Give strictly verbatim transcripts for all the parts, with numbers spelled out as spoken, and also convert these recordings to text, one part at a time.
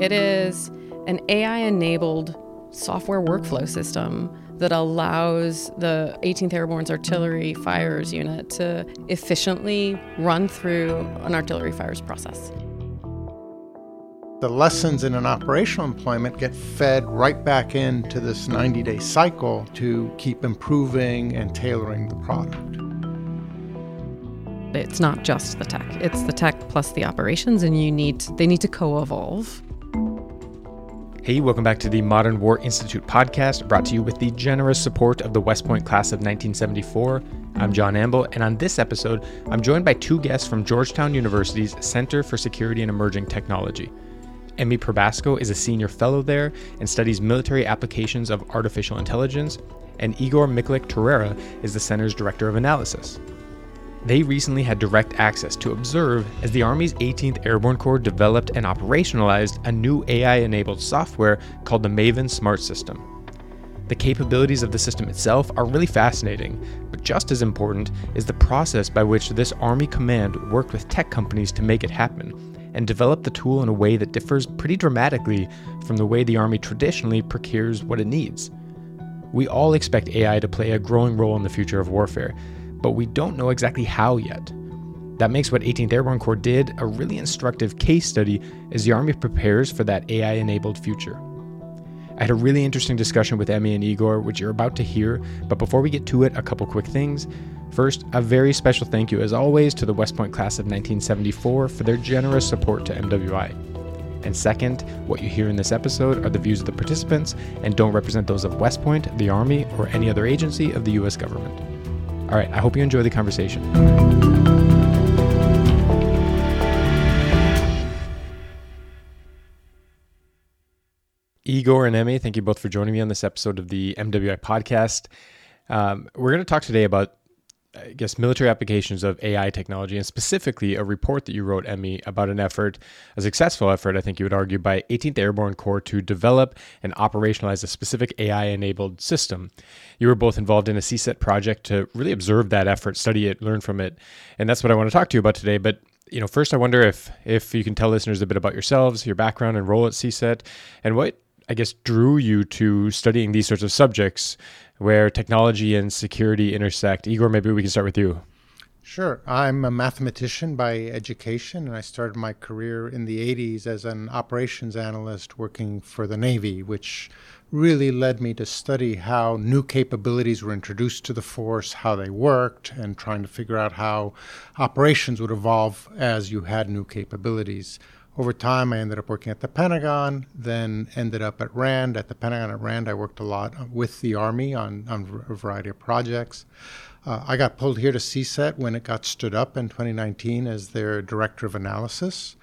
It is an A I-enabled software workflow system that allows the eighteenth Airborne's Artillery Fires Unit to efficiently run through an artillery fires process. The lessons in an operational employment get fed right back into this ninety-day cycle to keep improving and tailoring the product. It's not just the tech. It's the tech plus the operations, and you need to, they need to co-evolve. Hey, welcome back to the Modern War Institute podcast, brought to you with the generous support of the West Point class of nineteen seventy-four. I'm John Amble, and on this episode, I'm joined by two guests from Georgetown University's Center for Security and Emerging Technology. Emmy Probasco is a senior fellow there and studies military applications of artificial intelligence, and Igor Miklik-Torreira is the center's director of analysis. They recently had direct access to observe as the Army's eighteenth Airborne Corps developed and operationalized a new A I-enabled software called the Maven Smart System. The capabilities of the system itself are really fascinating, but just as important is the process by which this Army command worked with tech companies to make it happen, and develop the tool in a way that differs pretty dramatically from the way the Army traditionally procures what it needs. We all expect A I to play a growing role in the future of warfare, but we don't know exactly how yet. That makes what eighteenth Airborne Corps did a really instructive case study as the Army prepares for that A I-enabled future. I had a really interesting discussion with Emmy and Igor, which you're about to hear, but before we get to it, a couple quick things. First, a very special thank you, as always, to the West Point class of nineteen seventy-four for their generous support to M W I. And second, what you hear in this episode are the views of the participants and don't represent those of West Point, the Army, or any other agency of the U S government. All right, I hope you enjoy the conversation. Igor and Emmy, thank you both for joining me on this episode of the M W I podcast. Um, we're going to talk today about, I guess, military applications of A I technology, and specifically a report that you wrote, Emmy, about an effort, a successful effort, I think you would argue, by eighteenth Airborne Corps to develop and operationalize a specific A I-enabled system. You were both involved in a C SET project to really observe that effort, study it, learn from it, and that's what I want to talk to you about today. But you know, first, I wonder if if you can tell listeners a bit about yourselves, your background and role at C SET, and what, I guess, drew you to studying these sorts of subjects where technology and security intersect. Igor, maybe we can start with you. Sure. I'm a mathematician by education, and I started my career in the eighties as an operations analyst working for the Navy, which really led me to study how new capabilities were introduced to the force, how they worked, and trying to figure out how operations would evolve as you had new capabilities. Over time, I ended up working at the Pentagon, then ended up at RAND. At the Pentagon at RAND, I worked a lot with the Army on, on a variety of projects. Uh, I got pulled here to C SET when it got stood up in twenty nineteen as their director of analysis.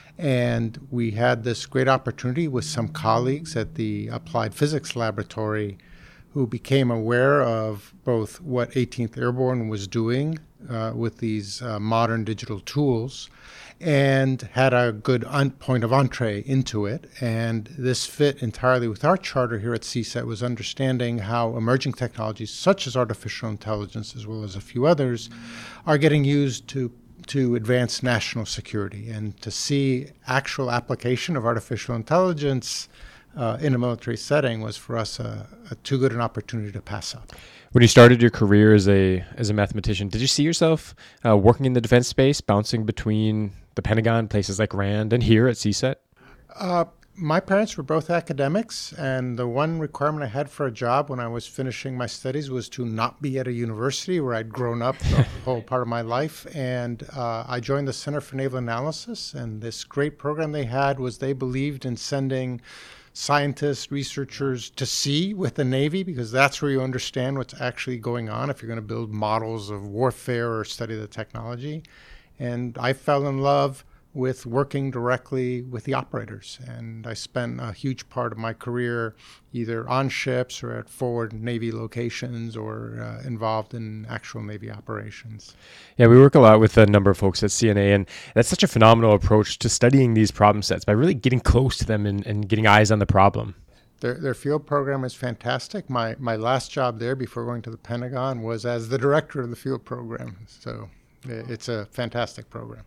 And we had this great opportunity with some colleagues at the Applied Physics Laboratory who became aware of both what eighteenth Airborne was doing uh, with these uh, modern digital tools, and had a good un- point of entree into it. And this fit entirely with our charter here at C SET, was understanding how emerging technologies such as artificial intelligence, as well as a few others, are getting used to to advance national security. And to see actual application of artificial intelligence uh, in a military setting was for us a, a too good an opportunity to pass up. When you started your career as a as a mathematician, did you see yourself uh, working in the defense space, bouncing between the Pentagon, places like RAND, and here at C SET? Uh, my parents were both academics, and the one requirement I had for a job when I was finishing my studies was to not be at a university where I'd grown up the whole part of my life. And uh, I joined the Center for Naval Analysis, and this great program they had was they believed in sending scientists, researchers to sea with the Navy, because that's where you understand what's actually going on if you're going to build models of warfare or study the technology. And I fell in love with working directly with the operators. And I spent a huge part of my career either on ships or at forward Navy locations or uh, involved in actual Navy operations. Yeah, we work a lot with a number of folks at C N A, and that's such a phenomenal approach to studying these problem sets by really getting close to them and, and getting eyes on the problem. Their, their field program is fantastic. My, my last job there before going to the Pentagon was as the director of the field program. So it's a fantastic program.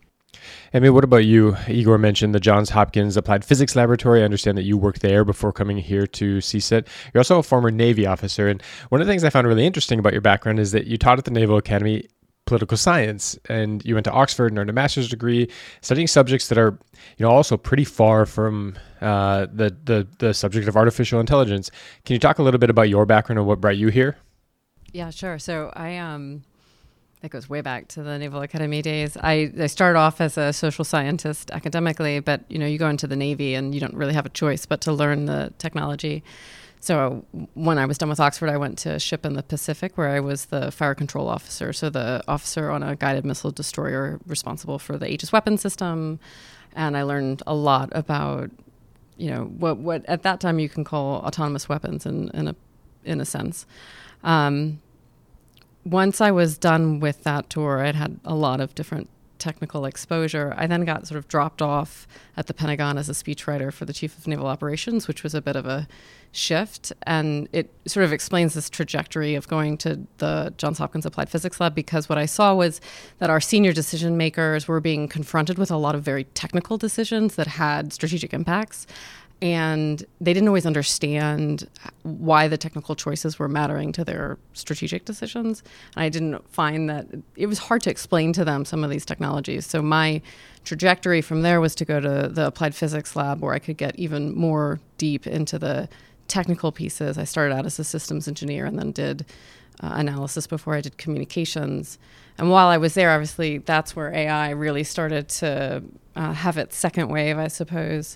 I mean, what about you? Igor mentioned the Johns Hopkins Applied Physics Laboratory. I understand that you worked there before coming here to C S I T. You're also a former Navy officer. And one of the things I found really interesting about your background is that you taught at the Naval Academy political science, and you went to Oxford and earned a master's degree studying subjects that are, you know, also pretty far from uh, the, the, the subject of artificial intelligence. Can you talk a little bit about your background and what brought you here? Yeah, sure. So I, um, that goes way back to the Naval Academy days. I, I started off as a social scientist academically, but, you know, you go into the Navy and you don't really have a choice but to learn the technology. So when I was done with Oxford, I went to a ship in the Pacific where I was the fire control officer. So the officer on a guided missile destroyer responsible for the Aegis weapon system. And I learned a lot about, you know, what, what at that time you can call autonomous weapons in, in a, in a sense. Um, once I was done with that tour, I'd had a lot of different technical exposure. I then got sort of dropped off at the Pentagon as a speechwriter for the Chief of Naval Operations, which was a bit of a shift. And it sort of explains this trajectory of going to the Johns Hopkins Applied Physics Lab, because what I saw was that our senior decision makers were being confronted with a lot of very technical decisions that had strategic impacts. And they didn't always understand why the technical choices were mattering to their strategic decisions. And I didn't find that it was hard to explain to them some of these technologies. So my trajectory from there was to go to the Applied Physics Lab, where I could get even more deep into the technical pieces. I started out as a systems engineer and then did uh, analysis before I did communications. And while I was there, obviously, that's where A I really started to uh, have its second wave, I suppose.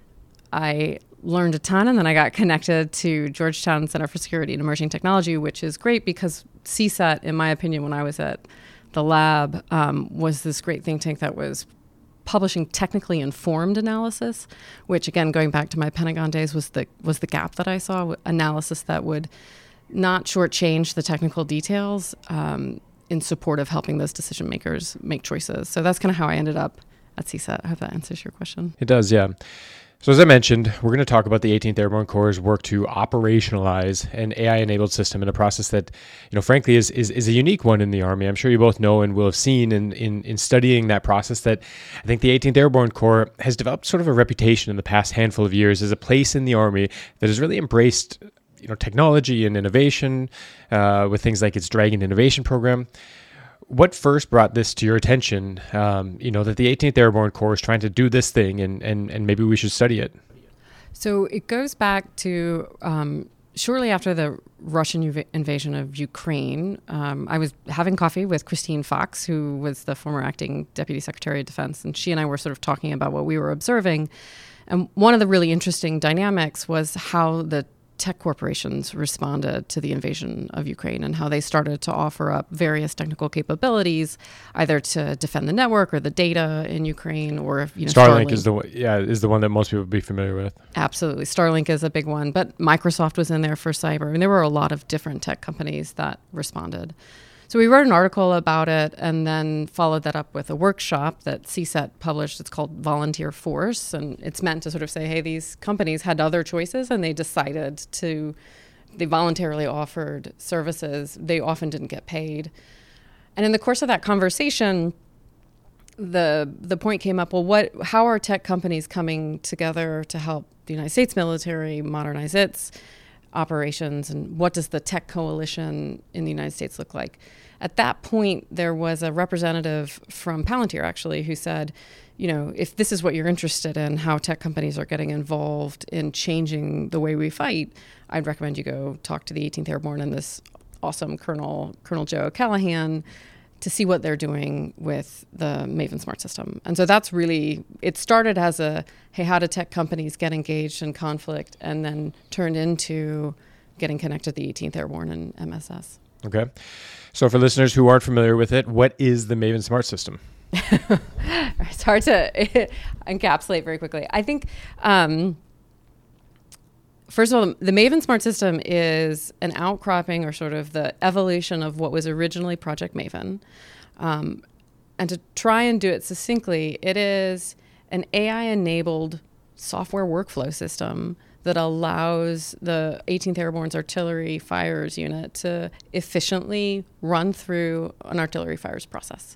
I learned a ton, and then I got connected to Georgetown Center for Security and Emerging Technology, which is great because C S A T, in my opinion, when I was at the lab, um, was this great think tank that was publishing technically informed analysis, which, again, going back to my Pentagon days, was the was the gap that I saw, analysis that would not shortchange the technical details um, in support of helping those decision makers make choices. So that's kind of how I ended up at C S A T. I hope that answers your question. It does, yeah. So as I mentioned, we're going to talk about the eighteenth Airborne Corps' work to operationalize an A I-enabled system in a process that, you know, frankly, is, is is a unique one in the Army. I'm sure you both know and will have seen in, in, in studying that process that I think the eighteenth Airborne Corps has developed sort of a reputation in the past handful of years as a place in the Army that has really embraced, you know, technology and innovation uh, with things like its Dragon Innovation Program. What first brought this to your attention, um, you know, that the eighteenth Airborne Corps is trying to do this thing and, and, and maybe we should study it? So it goes back to um, shortly after the Russian uv- invasion of Ukraine. Um, I was having coffee with Christine Fox, who was the former acting Deputy Secretary of Defense, and she and I were sort of talking about what we were observing. And one of the really interesting dynamics was how the tech corporations responded to the invasion of Ukraine and how they started to offer up various technical capabilities, either to defend the network or the data in Ukraine, or you know, Starlink, Starlink is the one, yeah is the one that most people would be familiar with. Absolutely, Starlink is a big one, but Microsoft was in there for cyber, and there were a lot of different tech companies that responded. So we wrote an article about it and then followed that up with a workshop that C S A T published. It's called Volunteer Force, and it's meant to sort of say, hey, these companies had other choices and they decided to, they voluntarily offered services. They often didn't get paid. And in the course of that conversation, the the point came up, well, what? how are tech companies coming together to help the United States military modernize its operations, and what does the tech coalition in the United States look like? At that point, there was a representative from Palantir, actually, who said, you know, if this is what you're interested in, how tech companies are getting involved in changing the way we fight, I'd recommend you go talk to the eighteenth Airborne and this awesome Colonel, Colonel Joe Callahan, to see what they're doing with the Maven Smart System. And so that's really, it started as a, hey, how do tech companies get engaged in conflict, and then turned into getting connected to the eighteenth Airborne and M S S. Okay. So for listeners who aren't familiar with it, what is the Maven Smart System? It's hard to encapsulate very quickly. I think, um, first of all, the Maven Smart System is an outcropping or sort of the evolution of what was originally Project Maven. Um, and to try and do it succinctly, it is an A I-enabled software workflow system that allows the eighteenth Airborne's artillery fires unit to efficiently run through an artillery fires process.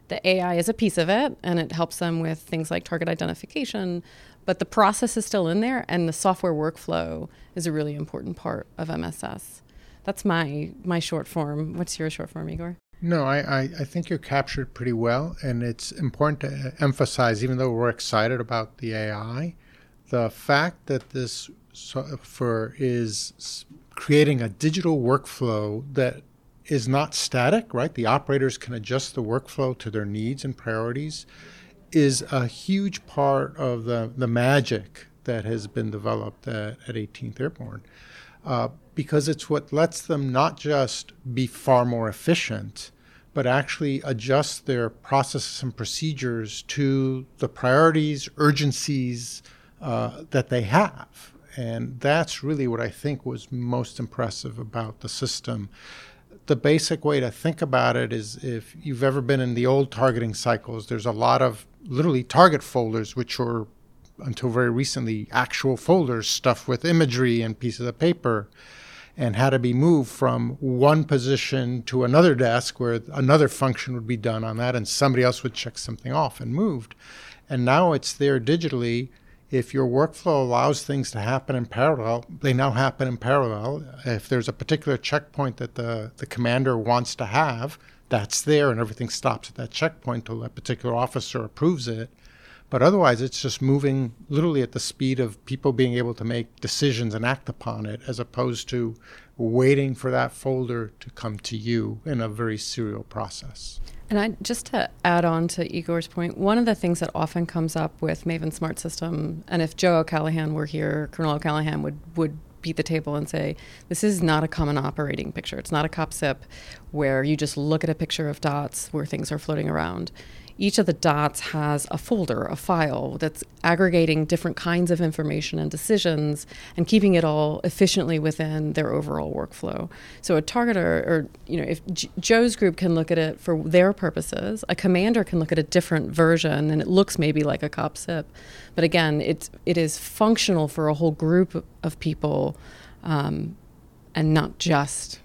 The A I is a piece of it, and it helps them with things like target identification, but the process is still in there, and the software workflow is a really important part of M S S. That's my my short form. What's your short form, Igor? No, I, I, I think you're captured pretty well, and it's important to emphasize, even though we're excited about the A I, the fact that this software is creating a digital workflow that is not static, right? The operators can adjust the workflow to their needs and priorities, is a huge part of the, the magic that has been developed at, at eighteenth Airborne. Uh, because it's what lets them not just be far more efficient, but actually adjust their processes and procedures to the priorities, urgencies uh, that they have. And that's really what I think was most impressive about the system. The basic way to think about it is, if you've ever been in the old targeting cycles, there's a lot of literally target folders, which were until very recently actual folders stuffed with imagery and pieces of paper, and had to be moved from one position to another desk where another function would be done on that, and somebody else would check something off and moved. And now it's there digitally. If your workflow allows things to happen in parallel, they now happen in parallel. If there's a particular checkpoint that the, the commander wants to have, that's there, and everything stops at that checkpoint till that particular officer approves it. But otherwise, it's just moving literally at the speed of people being able to make decisions and act upon it, as opposed to waiting for that folder to come to you in a very serial process. And I, just to add on to Igor's point, one of the things that often comes up with Maven Smart System, and if Joe O'Callaghan were here, Colonel O'Callaghan would, would beat the table and say, this is not a common operating picture. It's not a COPSIP where you just look at a picture of dots where things are floating around. Each of the dots has a folder, a file that's aggregating different kinds of information and decisions and keeping it all efficiently within their overall workflow. So a targeter, or you know, if J- Joe's group can look at it for their purposes, a commander can look at a different version and it looks maybe like a COPSIP. But again, it's, it is functional for a whole group of people um, and not just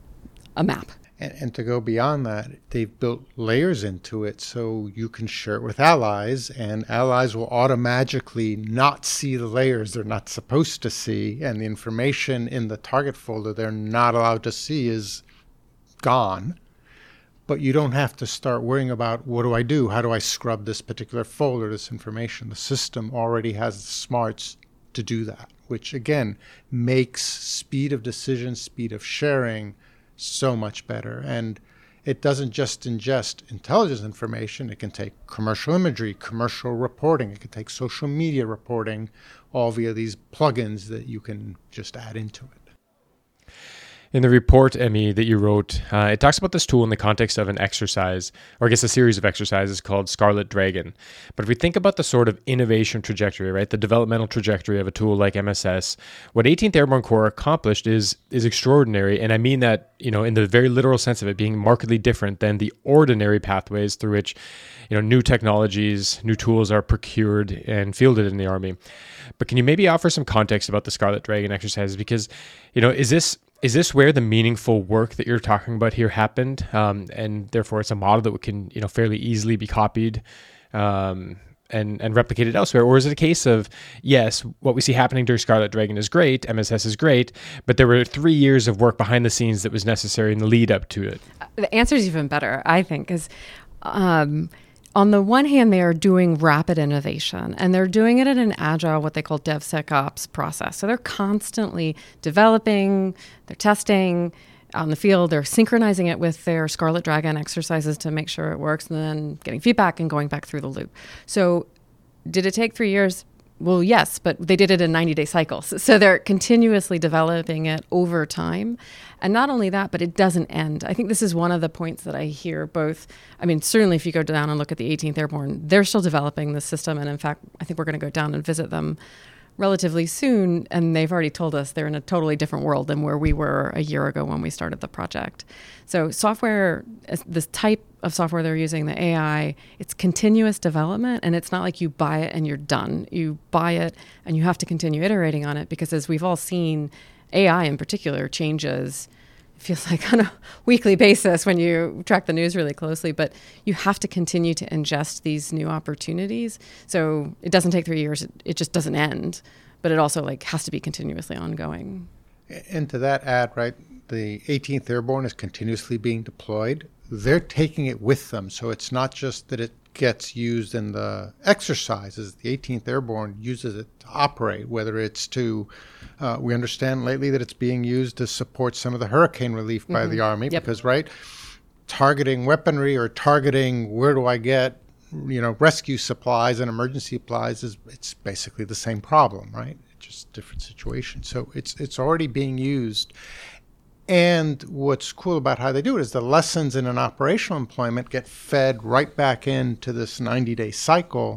a map. And, and to go beyond that, they've built layers into it so you can share it with allies, and allies will automatically not see the layers they're not supposed to see, and the information in the target folder they're not allowed to see is gone. But you don't have to start worrying about, what do I do? How do I scrub this particular folder, this information? The system already has the smarts to do that, which again makes speed of decision, speed of sharing so much better. And it doesn't just ingest intelligence information. It can take commercial imagery, commercial reporting. It can take social media reporting, all via these plugins that you can just add into it. In the report, Emmy, that you wrote, uh, it talks about this tool in the context of an exercise, or I guess a series of exercises called Scarlet Dragon. But if we think about the sort of innovation trajectory, right, the developmental trajectory of a tool like M S S, what eighteenth Airborne Corps accomplished is is extraordinary. And I mean that, you know, in the very literal sense of it, being markedly different than the ordinary pathways through which, you know, new technologies, new tools are procured and fielded in the Army. But can you maybe offer some context about the Scarlet Dragon exercises? Because, you know, is this Is this where the meaningful work that you're talking about here happened, um, and therefore it's a model that can, you know, fairly easily be copied um, and and replicated elsewhere? Or is it a case of, yes, what we see happening during Scarlet Dragon is great, M S S is great, but there were three years of work behind the scenes that was necessary in the lead up to it? The answer is even better, I think, because um, on the one hand, they are doing rapid innovation, and they're doing it in an agile, what they call DevSecOps process. So they're constantly developing, they're testing on the field, they're synchronizing it with their Scarlet Dragon exercises to make sure it works, and then getting feedback and going back through the loop. So did it take three years? Well, yes, but they did it in ninety-day cycles. So they're continuously developing it over time. And not only that, but it doesn't end. I think this is one of the points that I hear both. I mean, certainly if you go down and look at the eighteenth Airborne, they're still developing the system. And in fact, I think we're going to go down and visit them relatively soon. And they've already told us they're in a totally different world than where we were a year ago when we started the project. So software, this type of software they're using, the A I, it's continuous development, and it's not like you buy it and you're done. You buy it and you have to continue iterating on it, because as we've all seen, A I in particular changes feels like on a weekly basis when you track the news really closely, but you have to continue to ingest these new opportunities. So it doesn't take three years. It, it just doesn't end, but it also like has to be continuously ongoing. And to that add, right, the eighteenth Airborne is continuously being deployed. They're taking it with them. So it's not just that it gets used in the exercises. The eighteenth Airborne uses it to operate, whether it's to, uh, we understand lately that it's being used to support some of the hurricane relief by mm-hmm. the Army, yep. because, right, targeting weaponry or targeting where do I get, you know, rescue supplies and emergency supplies is it's basically the same problem, right? It's just different situation. So it's it's already being used. And what's cool about how they do it is the lessons in an operational employment get fed right back into this ninety-day cycle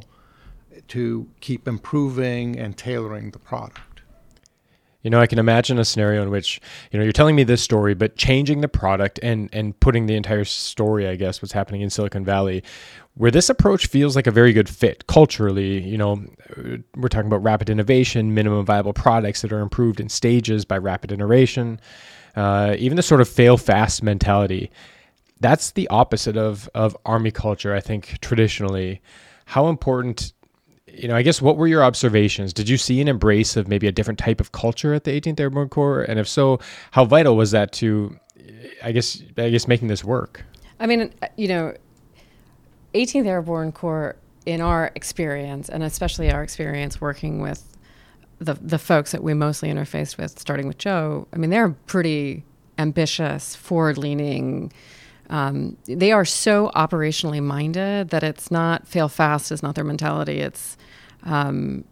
to keep improving and tailoring the product. You know, I can imagine a scenario in which, you know, you're telling me this story, but changing the product and and putting the entire story, I guess, what's happening in Silicon Valley, where this approach feels like a very good fit culturally. You know, we're talking about rapid innovation, minimum viable products that are improved in stages by rapid iteration. Uh, even the sort of fail fast mentality, that's the opposite of of Army culture, I think, traditionally. How important, you know, I guess, what were your observations? Did you see an embrace of maybe a different type of culture at the eighteenth Airborne Corps? And if so, how vital was that to, I guess, I guess making this work? I mean, you know, eighteenth Airborne Corps, in our experience, and especially our experience working with the the folks that we mostly interfaced with, starting with Joe, I mean, they're pretty ambitious, forward-leaning. Um, they are so operationally minded that it's not fail fast is not their mentality. It's um,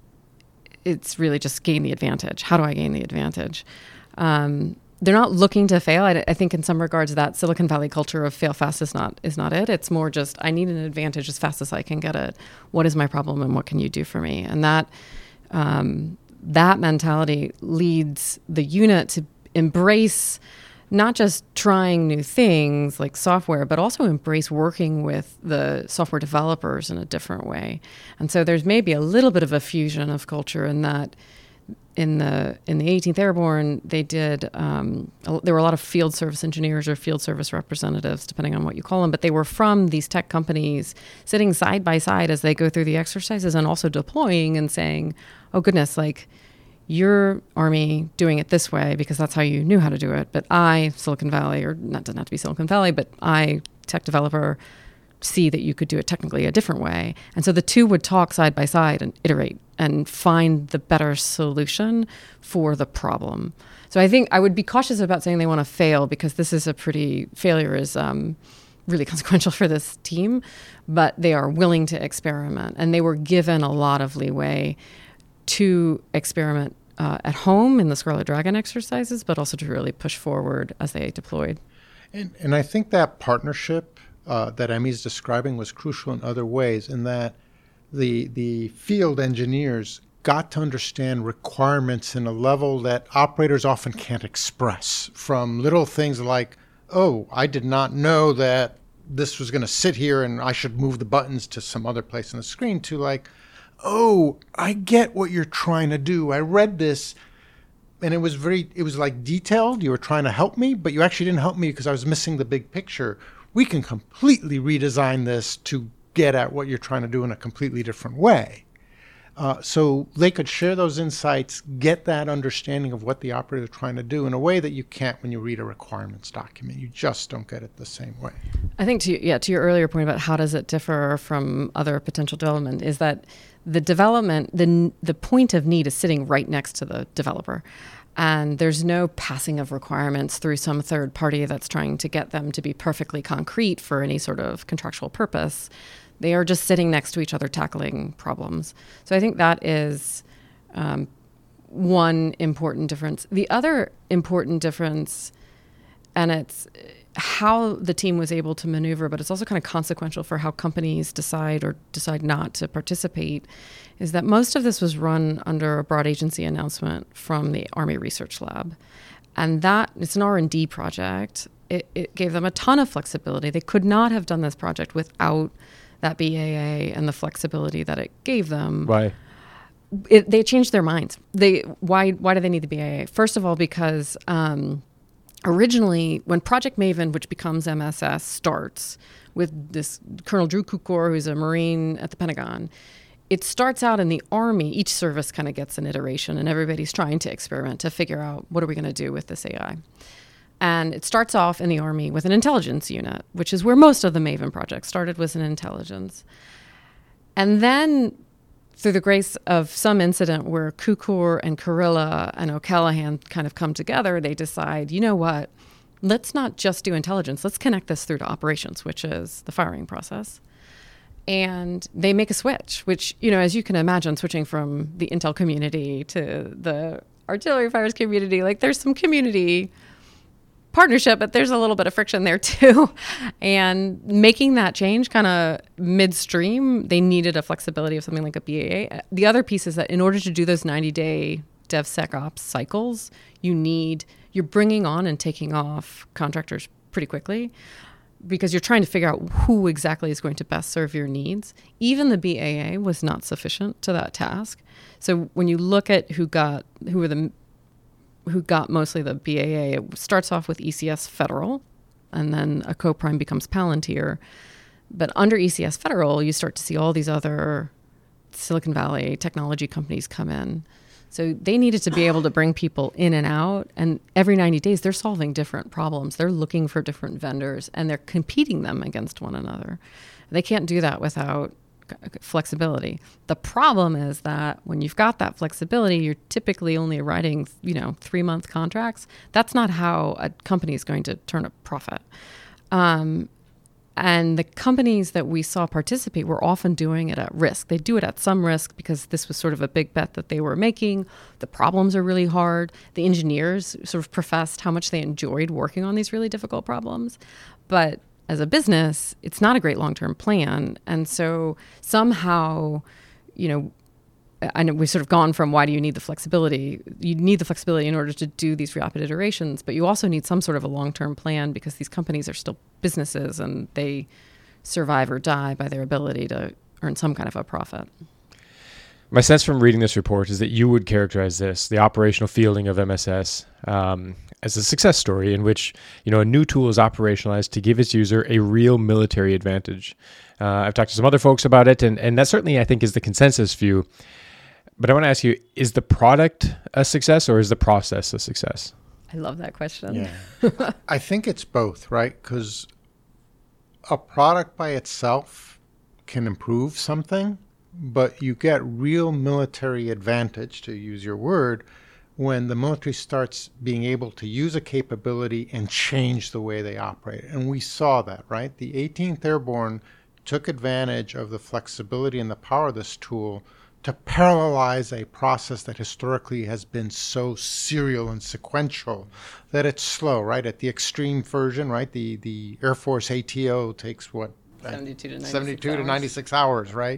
it's really just gain the advantage. How do I gain the advantage? Um, they're not looking to fail. I, I think in some regards that Silicon Valley culture of fail fast is not is not it. It's more just I need an advantage as fast as I can get it. What is my problem and what can you do for me? And that Um, that mentality leads the unit to embrace not just trying new things like software, but also embrace working with the software developers in a different way. And so there's maybe a little bit of a fusion of culture in that in the in the eighteenth Airborne, they did, um, there were a lot of field service engineers or field service representatives, depending on what you call them, but they were from these tech companies sitting side by side as they go through the exercises and also deploying and saying, oh goodness, like your Army doing it this way because that's how you knew how to do it. But I, Silicon Valley, or not doesn't have to be Silicon Valley, but I, tech developer, see that you could do it technically a different way. And so the two would talk side by side and iterate and find the better solution for the problem. So I think I would be cautious about saying they want to fail because this is a pretty, failure is um, really consequential for this team, but they are willing to experiment. And they were given a lot of leeway to experiment uh, at home in the Scarlet Dragon exercises, but also to really push forward as they deployed. And, and I think that partnership uh, that Emmy's describing was crucial in other ways in that the the field engineers got to understand requirements in a level that operators often can't express, from little things like, oh, I did not know that this was going to sit here and I should move the buttons to some other place on the screen, to like, oh, I get what you're trying to do. I read this and it was very, it was like detailed. You were trying to help me, but you actually didn't help me because I was missing the big picture. We can completely redesign this to get at what you're trying to do in a completely different way. Uh, so they could share those insights, get that understanding of what the operator is trying to do in a way that you can't when you read a requirements document. You just don't get it the same way. I think to yeah to your earlier point about how does it differ from other potential development is that the development, the the point of need is sitting right next to the developer. And there's no passing of requirements through some third party that's trying to get them to be perfectly concrete for any sort of contractual purpose. They are just sitting next to each other tackling problems. So I think that is um, one important difference. The other important difference, and it's how the team was able to maneuver, but it's also kind of consequential for how companies decide or decide not to participate, is that most of this was run under a broad agency announcement from the Army Research Lab. And that, it's an R and D project. It, it gave them a ton of flexibility. They could not have done this project without that B A A and the flexibility that it gave them. Why? It, they changed their minds. They why why do they need the B A A? First of all, because um, originally, when Project Maven, which becomes M S S, starts with this Colonel Drew Kukor, who's a Marine at the Pentagon, it starts out in the Army. Each service kind of gets an iteration, and everybody's trying to experiment to figure out, what are we going to do with this A I? And it starts off in the Army with an intelligence unit, which is where most of the Maven project started, was in intelligence. And then, through the grace of some incident where Kukor and Kurilla and O'Callaghan kind of come together, they decide, you know what, let's not just do intelligence, let's connect this through to operations, which is the firing process. And they make a switch, which, you know, as you can imagine, switching from the intel community to the artillery fires community, like there's some community partnership, but there's a little bit of friction there too. And making that change kind of midstream, they needed a flexibility of something like a B A A. The other piece is that in order to do those ninety-day DevSecOps cycles, you need, you're bringing on and taking off contractors pretty quickly, because you're trying to figure out who exactly is going to best serve your needs. Even the B A A was not sufficient to that task. So when you look at who got, who were the, who got mostly the B A A, it starts off with E C S Federal, and then a co-prime becomes Palantir. But under E C S Federal, you start to see all these other Silicon Valley technology companies come in. So they needed to be able to bring people in and out. And every ninety days, they're solving different problems. They're looking for different vendors, and they're competing them against one another. They can't do that without flexibility. The problem is that when you've got that flexibility, you're typically only writing, you know, three-month contracts. That's not how a company is going to turn a profit. Um, And the companies that we saw participate were often doing it at risk. They do it at some risk because this was sort of a big bet that they were making. The problems are really hard. The engineers sort of professed how much they enjoyed working on these really difficult problems. But as a business, it's not a great long-term plan. And so somehow, you know, I know we've sort of gone from why do you need the flexibility? You need the flexibility in order to do these rapid iterations, but you also need some sort of a long-term plan because these companies are still businesses and they survive or die by their ability to earn some kind of a profit. My sense from reading this report is that you would characterize this, the operational fielding of M S S, um, as a success story in which, you know, a new tool is operationalized to give its user a real military advantage. Uh, I've talked to some other folks about it, and, and that certainly, I think, is the consensus view. But I want to ask you, is the product a success or is the process a success? I love that question. Yeah. I think it's both, right? Because a product by itself can improve something, but you get real military advantage, to use your word, when the military starts being able to use a capability and change the way they operate. And we saw that, right? The eighteenth Airborne took advantage of the flexibility and the power of this tool to parallelize a process that historically has been so serial and sequential that it's slow, right? At the extreme version, right? The the Air Force A T O takes what? seventy-two to ninety-six seventy-two hours. to ninety-six hours, right?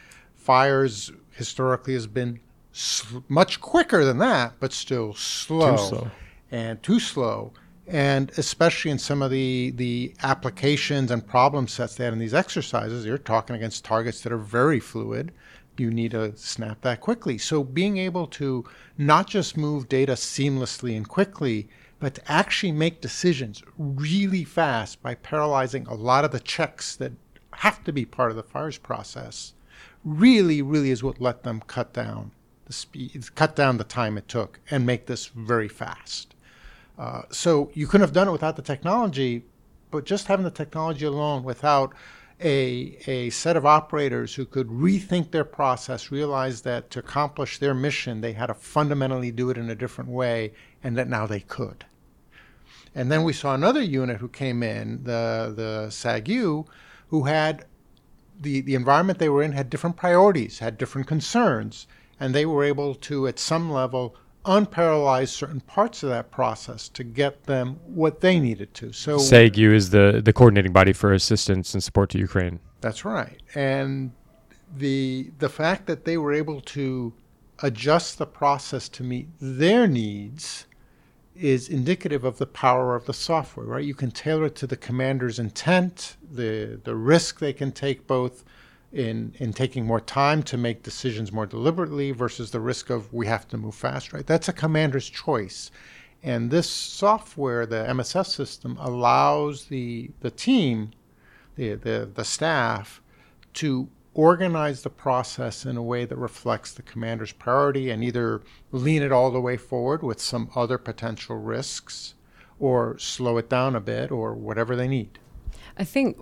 Fires historically has been sl- much quicker than that, but still slow. Too slow. And too slow. And especially in some of the, the applications and problem sets they had in these exercises, you're talking against targets that are very fluid. You need to snap that quickly. So being able to not just move data seamlessly and quickly, but to actually make decisions really fast by parallelizing a lot of the checks that have to be part of the fires process, really, really is what let them cut down the speed, cut down the time it took, and make this very fast. Uh, so you couldn't have done it without the technology, but just having the technology alone without A, a set of operators who could rethink their process, realize that to accomplish their mission, they had to fundamentally do it in a different way, and that now they could. And then we saw another unit who came in, the, the SAGU, who had the, the environment they were in had different priorities, had different concerns, and they were able to, at some level, unparallelize certain parts of that process to get them what they needed to. So SAGU is the, the coordinating body for assistance and support to Ukraine. That's right. And the the fact that they were able to adjust the process to meet their needs is indicative of the power of the software, right? You can tailor it to the commander's intent, the the risk they can take both in in taking more time to make decisions more deliberately versus the risk of we have to move fast, right? That's a commander's choice. And this software, the M S S system, allows the the team, the, the, the staff, to organize the process in a way that reflects the commander's priority and either lean it all the way forward with some other potential risks or slow it down a bit or whatever they need. I think,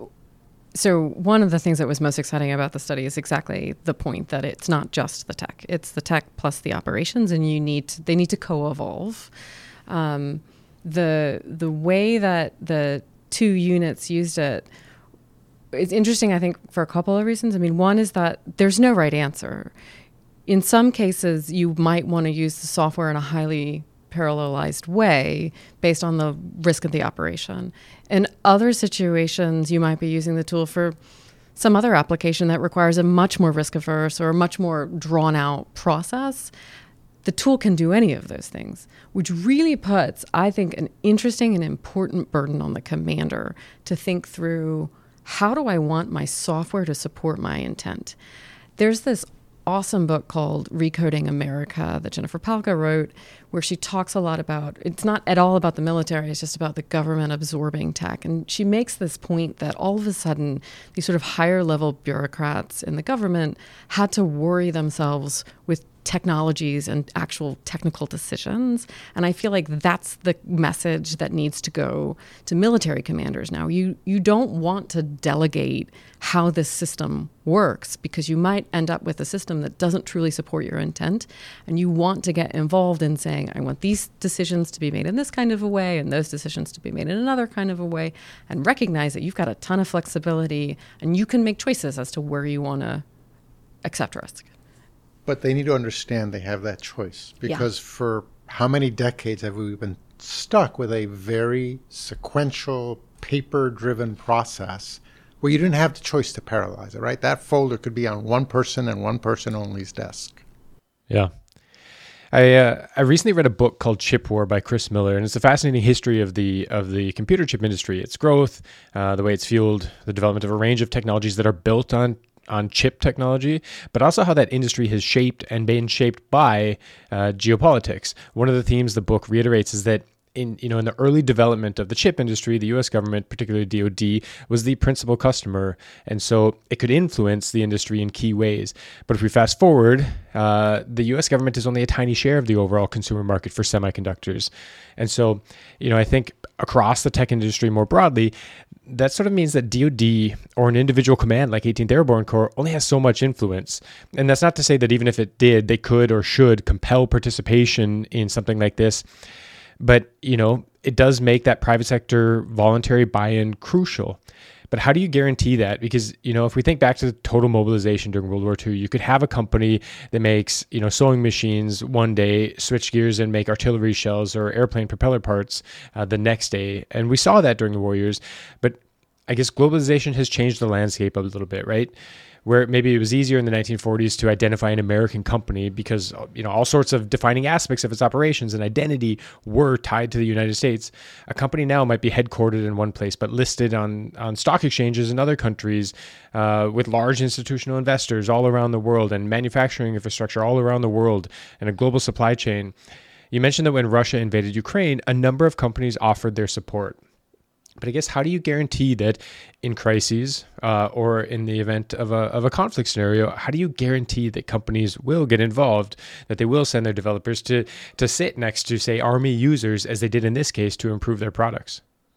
so one of the things that was most exciting about the study is exactly the point that it's not just the tech. It's the tech plus the operations, and you need to, they need to co-evolve. Um, the the way that the two units used it, it's interesting, I think, for a couple of reasons. I mean, one is that there's no right answer. In some cases, you might want to use the software in a highly parallelized way based on the risk of the operation. In other situations, you might be using the tool for some other application that requires a much more risk-averse or a much more drawn-out process. The tool can do any of those things, which really puts, I think, an interesting and important burden on the commander to think through, how do I want my software to support my intent? There's this awesome book called Recoding America that Jennifer Palka wrote, where she talks a lot about, it's not at all about the military, it's just about the government absorbing tech. And she makes this point that all of a sudden, these sort of higher level bureaucrats in the government had to worry themselves with technologies and actual technical decisions. And I feel like that's the message that needs to go to military commanders now. You you don't want to delegate how this system works, because you might end up with a system that doesn't truly support your intent. And you want to get involved in saying, I want these decisions to be made in this kind of a way and those decisions to be made in another kind of a way, and recognize that you've got a ton of flexibility and you can make choices as to where you want to accept risk. But they need to understand they have that choice, because yeah. for how many decades have we been stuck with a very sequential, paper-driven process where you didn't have the choice to parallelize it, right? That folder could be on one person and one person only's desk. Yeah. I uh, I recently read a book called Chip War by Chris Miller, and it's a fascinating history of the of the computer chip industry, its growth, uh, the way it's fueled the development of a range of technologies that are built on on chip technology, but also how that industry has shaped and been shaped by uh, geopolitics. One of the themes the book reiterates is that in you know in the early development of the chip industry, the U S government, particularly D O D, was the principal customer, and so it could influence the industry in key ways. But if we fast forward, uh, the U S government is only a tiny share of the overall consumer market for semiconductors, and so you know I think across the tech industry more broadly, that sort of means that D O D or an individual command like eighteenth Airborne Corps only has so much influence. And that's not to say that even if it did, they could or should compel participation in something like this. But, you know, it does make that private sector voluntary buy-in crucial. But how do you guarantee that? Because, you know, if we think back to the total mobilization during World War Two, you could have a company that makes, you know, sewing machines one day, switch gears and make artillery shells or airplane propeller parts uh, the next day. And we saw that during the war years. But I guess globalization has changed the landscape a little bit, right? Where maybe it was easier in the nineteen forties to identify an American company because, you know, all sorts of defining aspects of its operations and identity were tied to the United States. A company now might be headquartered in one place, but listed on, on stock exchanges in other countries uh, with large institutional investors all around the world and manufacturing infrastructure all around the world and a global supply chain. You mentioned that when Russia invaded Ukraine, a number of companies offered their support. But I guess how do you guarantee that in crises uh, or in the event of a of a conflict scenario, how do you guarantee that companies will get involved, that they will send their developers to to sit next to, say, Army users, as they did in this case, to improve their products?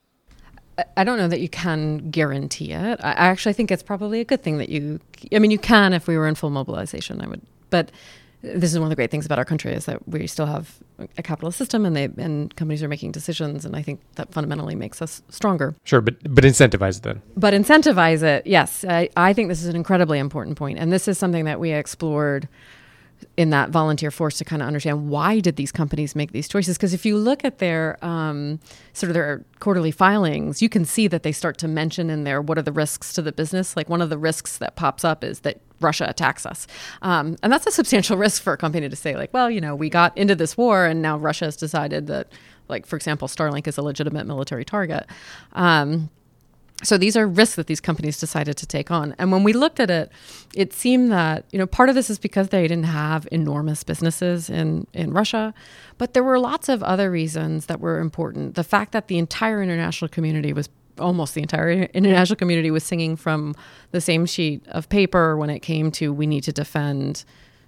I don't know that you can guarantee it. I actually think it's probably a good thing that you, I mean, you can if we were in full mobilization, I would, but this is one of the great things about our country is that we still have a capitalist system and they and companies are making decisions. And I think that fundamentally makes us stronger. Sure, but but incentivize it then. But incentivize it, yes. I, I think this is an incredibly important point. And this is something that we explored in that volunteer force to kind of understand why did these companies make these choices? Because if you look at their um, sort of their quarterly filings, you can see that they start to mention in there what are the risks to the business. Like one of the risks that pops up is that Russia attacks us. Um, and that's a substantial risk for a company to say like, well, you know, we got into this war and now Russia has decided that, like, for example, Starlink is a legitimate military target. Um, So these are risks that these companies decided to take on. And when we looked at it, it seemed that, you know, part of this is because they didn't have enormous businesses in, in Russia, but there were lots of other reasons that were important. The fact that the entire international community was, almost the entire international community was singing from the same sheet of paper when it came to, we need to defend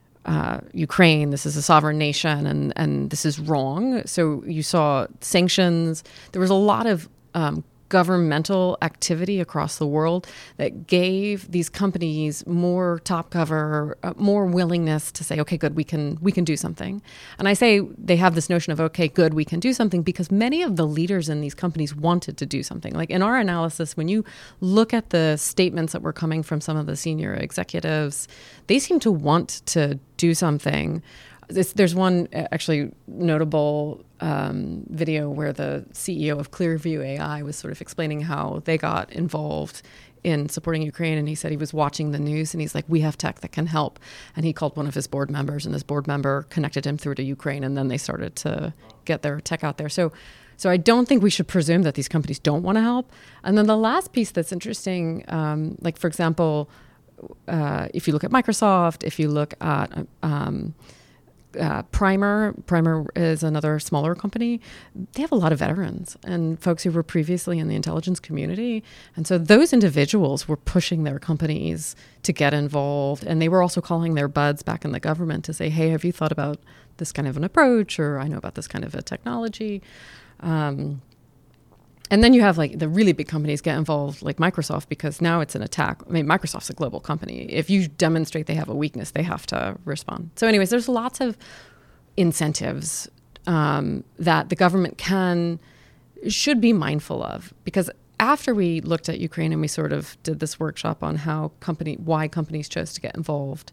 uh, Ukraine. This is a sovereign nation, and, and this is wrong. So you saw sanctions. There was a lot of um, governmental activity across the world that gave these companies more top cover, uh, more willingness to say, okay, good, we can we can do something. And I say they have this notion of, okay, good, we can do something, because many of the leaders in these companies wanted to do something. Like in our analysis, when you look at the statements that were coming from some of the senior executives, they seem to want to do something. This, there's one actually notable um, video where the C E O of Clearview A I was sort of explaining how they got involved in supporting Ukraine. And he said he was watching the news and he's like, we have tech that can help. And he called one of his board members, and this board member connected him through to Ukraine. And then they started to get their tech out there. So so I don't think we should presume that these companies don't want to help. And then the last piece that's interesting, um, like, for example, uh, if you look at Microsoft, if you look at um, Uh, Primer, Primer is another smaller company. They have a lot of veterans and folks who were previously in the intelligence community. And so those individuals were pushing their companies to get involved. And they were also calling their buds back in the government to say, hey, have you thought about this kind of an approach? Or I know about this kind of a technology. Um, And then you have like the really big companies get involved, like Microsoft, because now it's an attack. I mean, Microsoft's a global company. If you demonstrate they have a weakness, they have to respond. So anyways, there's lots of incentives um, that the government can, should be mindful of. Because after we looked at Ukraine and we sort of did this workshop on how company, why companies chose to get involved,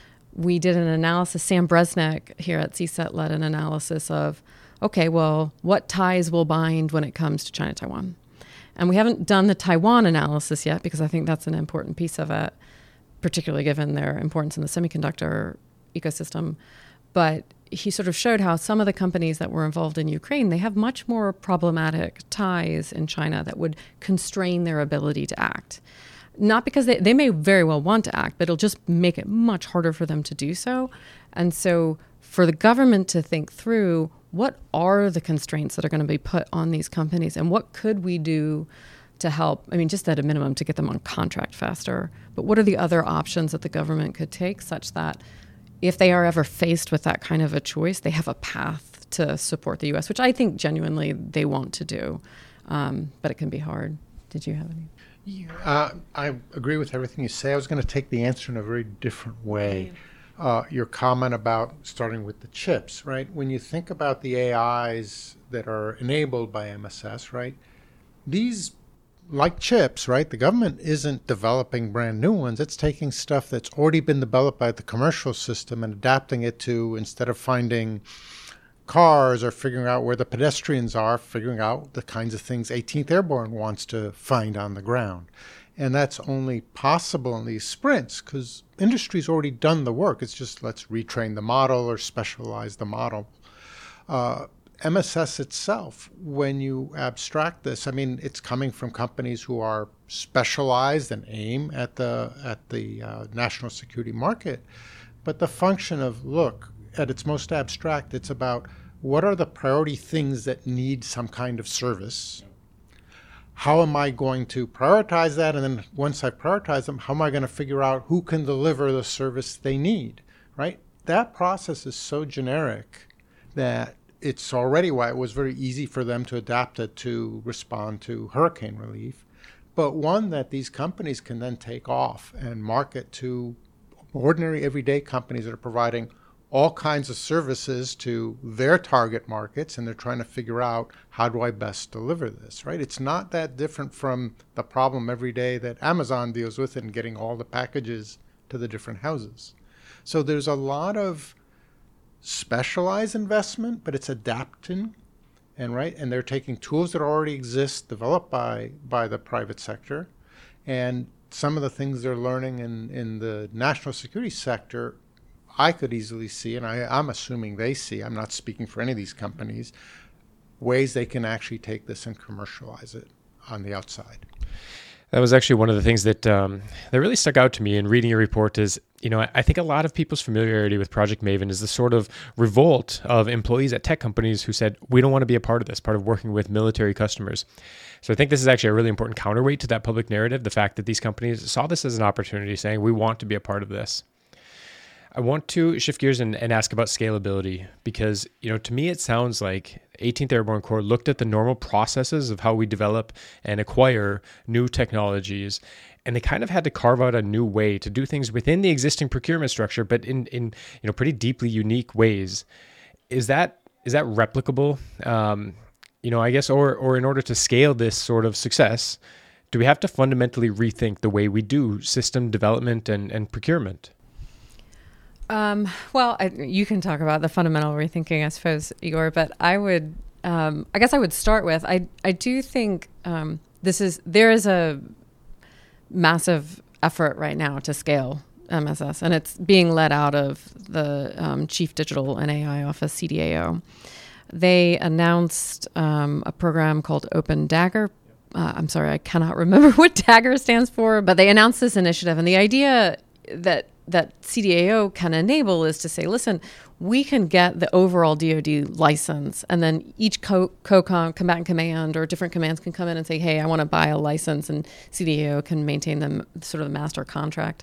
we did an analysis. Sam Bresnik here at C SET led an analysis of, okay, well, what ties will bind when it comes to China, Taiwan? And we haven't done the Taiwan analysis yet, because I think that's an important piece of it, particularly given their importance in the semiconductor ecosystem. But he sort of showed how some of the companies that were involved in Ukraine, they have much more problematic ties in China that would constrain their ability to act. Not because they, they may very well want to act, but it'll just make it much harder for them to do so. And so for the government to think through, what are the constraints that are going to be put on these companies, and what could we do to help? I mean, just at a minimum, to get them on contract faster. But what are the other options that the government could take, such that if they are ever faced with that kind of a choice, they have a path to support the U S, which I think genuinely they want to do. Um, but it can be hard. Did you have any? Yeah, uh, I agree with everything you say. I was going to take the answer in a very different way. Yeah. Uh, your comment about starting with the chips, right? When you think about the A Is that are enabled by M S S, right? These, like chips, right? The government isn't developing brand new ones. It's taking stuff that's already been developed by the commercial system and adapting it to, instead of finding cars or figuring out where the pedestrians are, figuring out the kinds of things eighteenth Airborne wants to find on the ground. And that's only possible in these sprints because industry's already done the work. It's just let's retrain the model or specialize the model. Uh, M S S itself, when you abstract this, I mean, it's coming from companies who are specialized and aim at the at the uh, national security market. But the function of, look, at its most abstract, it's about what are the priority things that need some kind of service. How am I going to prioritize that? And then once I prioritize them, how am I going to figure out who can deliver the service they need, right? That process is so generic that it's already why it was very easy for them to adapt it to respond to hurricane relief, but one that these companies can then take off and market to ordinary everyday companies that are providing all kinds of services to their target markets, and they're trying to figure out, how do I best deliver this, right? It's not that different from the problem every day that Amazon deals with in getting all the packages to the different houses. So there's a lot of specialized investment, but it's adapting, and right, and they're taking tools that already exist, developed by by the private sector, and some of the things they're learning in, in the national security sector, I could easily see, and I, I'm assuming they see, I'm not speaking for any of these companies, ways they can actually take this and commercialize it on the outside. That was actually one of the things that um, that really stuck out to me in reading your report is, you know, I think a lot of people's familiarity with Project Maven is the sort of revolt of employees at tech companies who said, we don't want to be a part of this, part of working with military customers. So I think this is actually a really important counterweight to that public narrative, the fact that these companies saw this as an opportunity, saying, we want to be a part of this. I want to shift gears and, and ask about scalability because, you know, to me, it sounds like eighteenth Airborne Corps looked at the normal processes of how we develop and acquire new technologies, and they kind of had to carve out a new way to do things within the existing procurement structure, but in, in you know, pretty deeply unique ways. Is that is that replicable? Um, you know, I guess, or or in order to scale this sort of success, do we have to fundamentally rethink the way we do system development and, and procurement? Um, well, I, you can talk about the fundamental rethinking, I suppose, Igor, but I would, um, I guess I would start with, I, I do think um, this is, there is a massive effort right now to scale M S S, and it's being led out of the um, Chief Digital and A I Office, C D A O. They announced um, a program called Open Dagger. Uh, I'm sorry, I cannot remember what Dagger stands for, but they announced this initiative, and the idea that that C D A O can enable is to say, listen, we can get the overall D O D license, and then each co- co-com, combatant command or different commands can come in and say, hey, I want to buy a license, and C D A O can maintain them sort of the master contract.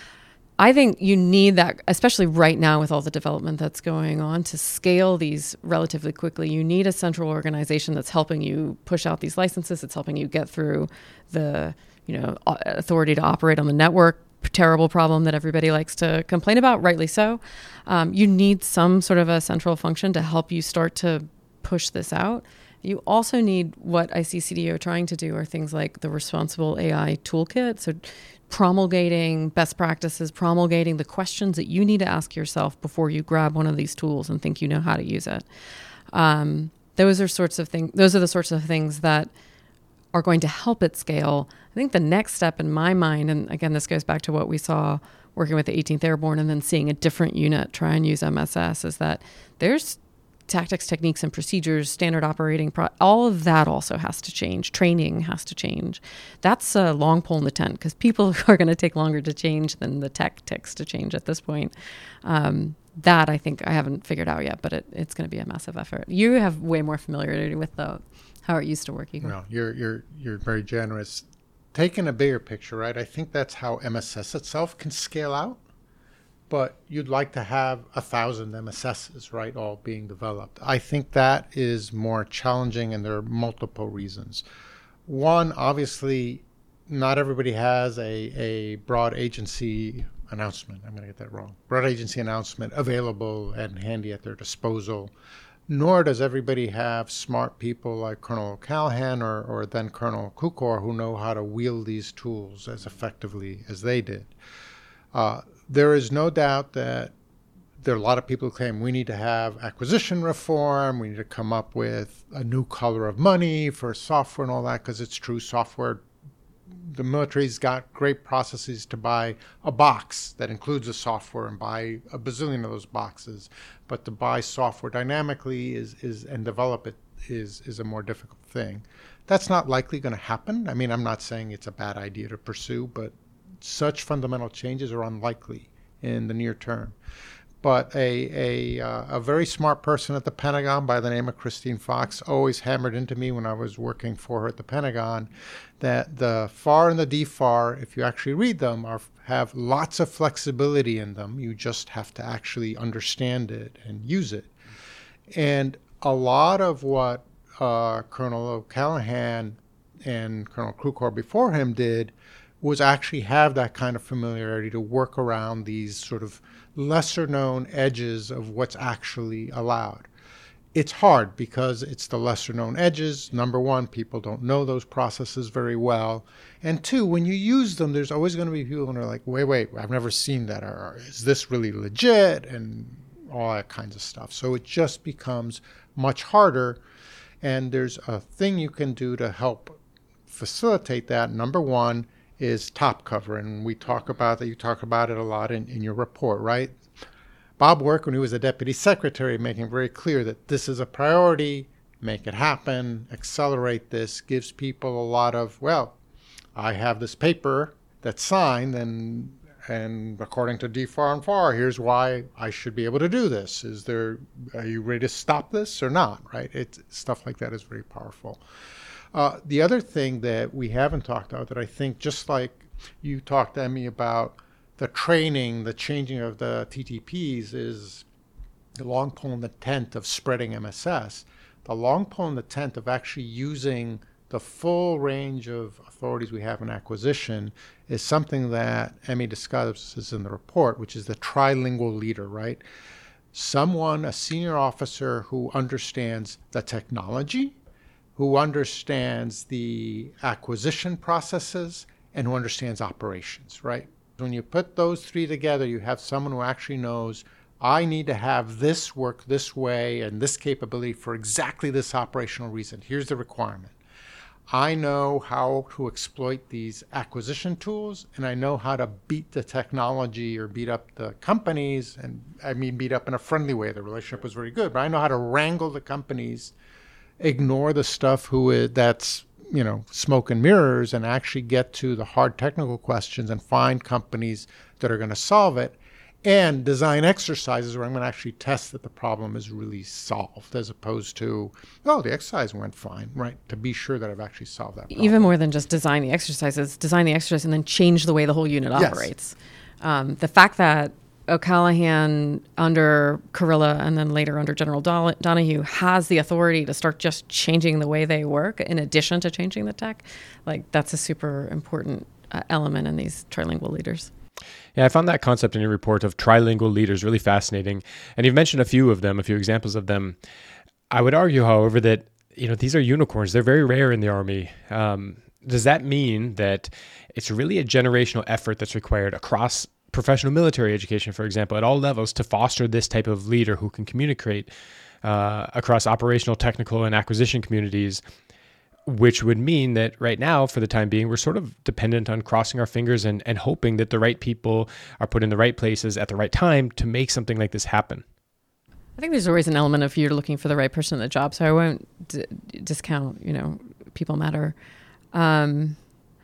I think you need that, especially right now with all the development that's going on, to scale these relatively quickly. You need a central organization that's helping you push out these licenses. It's helping you get through the, you know, authority to operate on the network. Terrible problem that everybody likes to complain about, rightly so. Um, you need some sort of a central function to help you start to push this out. You also need what I see C D A O trying to do are things like the Responsible A I Toolkit. So promulgating best practices, promulgating the questions that you need to ask yourself before you grab one of these tools and think you know how to use it. Um, those are sorts of things. Those are the sorts of things that are going to help it scale. I think the next step in my mind, and again, this goes back to what we saw working with the eighteenth Airborne and then seeing a different unit try and use M S S, is that there's tactics, techniques, and procedures, standard operating, pro- all of that also has to change. Training has to change. That's a long pole in the tent because people are going to take longer to change than the tech ticks to change at this point. Um, that I think I haven't figured out yet, but it, it's going to be a massive effort. You have way more familiarity with the how it used to work. Igor. No, you're you're you're very generous. Taking a bigger picture, right? I think that's how M S S itself can scale out. But you'd like to have a thousand M S Ss, right, all being developed. I think that is more challenging, and there are multiple reasons. One, obviously, not everybody has a, a broad agency announcement. I'm going to get that wrong. Broad agency announcement available and handy at their disposal. Nor does everybody have smart people like Colonel O'Callaghan or, or then Colonel Kukor who know how to wield these tools as effectively as they did. Uh, there is no doubt that there are a lot of people who claim we need to have acquisition reform, we need to come up with a new color of money for software and all that, because it's true, software, the military's got great processes to buy a box that includes the software and buy a bazillion of those boxes. But to buy software dynamically is, is and develop it is, is a more difficult thing. That's not likely going to happen. I mean, I'm not saying it's a bad idea to pursue, but such fundamental changes are unlikely in the near term. But a, a, uh, a very smart person at the Pentagon by the name of Christine Fox always hammered into me when I was working for her at the Pentagon that the F A R and the D F A R, if you actually read them, are, have lots of flexibility in them. You just have to actually understand it and use it. And a lot of what uh, Colonel O'Callaghan and Colonel Kukor before him did was actually have that kind of familiarity to work around these sort of lesser known edges of what's actually allowed. It's hard because it's the lesser known edges. Number one, people don't know those processes very well. And two, when you use them, there's always going to be people who are like, wait, wait, I've never seen that. Or is this really legit? And all that kinds of stuff. So it just becomes much harder. And there's a thing you can do to help facilitate that. Number one is top cover. And we talk about that. You talk about it a lot in, in your report, right? Bob Work, when he was a deputy secretary, making very clear that this is a priority, make it happen, accelerate this, gives people a lot of, well, I have this paper that's signed, and and according to D F A R and F A R, here's why I should be able to do this. Is there, are you ready to stop this or not, right? It's, stuff like that is very powerful. Uh, the other thing that we haven't talked about that I think, just like you talked, Emmy, about the training, the changing of the T T Ps, is the long pole in the tent of spreading M S S. The long pole in the tent of actually using the full range of authorities we have in acquisition is something that Emmy discusses in the report, which is the trilingual leader, right? Someone, a senior officer who understands the technology, who understands the acquisition processes, and who understands operations, right? When you put those three together, you have someone who actually knows, I need to have this work this way and this capability for exactly this operational reason. Here's the requirement. I know how to exploit these acquisition tools, and I know how to beat the technology or beat up the companies. And I mean, beat up in a friendly way. The relationship was very good, but I know how to wrangle the companies, ignore the stuff who is, that's, you know, smoke and mirrors, and actually get to the hard technical questions and find companies that are going to solve it, and design exercises where I'm going to actually test that the problem is really solved, as opposed to, oh, the exercise went fine, right? To be sure that I've actually solved that problem. Even more than just design the exercises, design the exercise and then change the way the whole unit Yes. operates. Um, the fact that O'Callaghan under Kurilla and then later under General Don- Donahue has the authority to start just changing the way they work in addition to changing the tech, like that's a super important uh, element in these trilingual leaders. Yeah, I found that concept in your report of trilingual leaders really fascinating. And you've mentioned a few of them, a few examples of them. I would argue, however, that, you know, these are unicorns. They're very rare in the Army. Um, does that mean that it's really a generational effort that's required across professional military education, for example, at all levels, to foster this type of leader who can communicate uh, across operational, technical, and acquisition communities, which would mean that right now, for the time being, we're sort of dependent on crossing our fingers and, and hoping that the right people are put in the right places at the right time to make something like this happen. I think there's always an element of you're looking for the right person in the job, so I won't d- discount, you know, people matter. Um,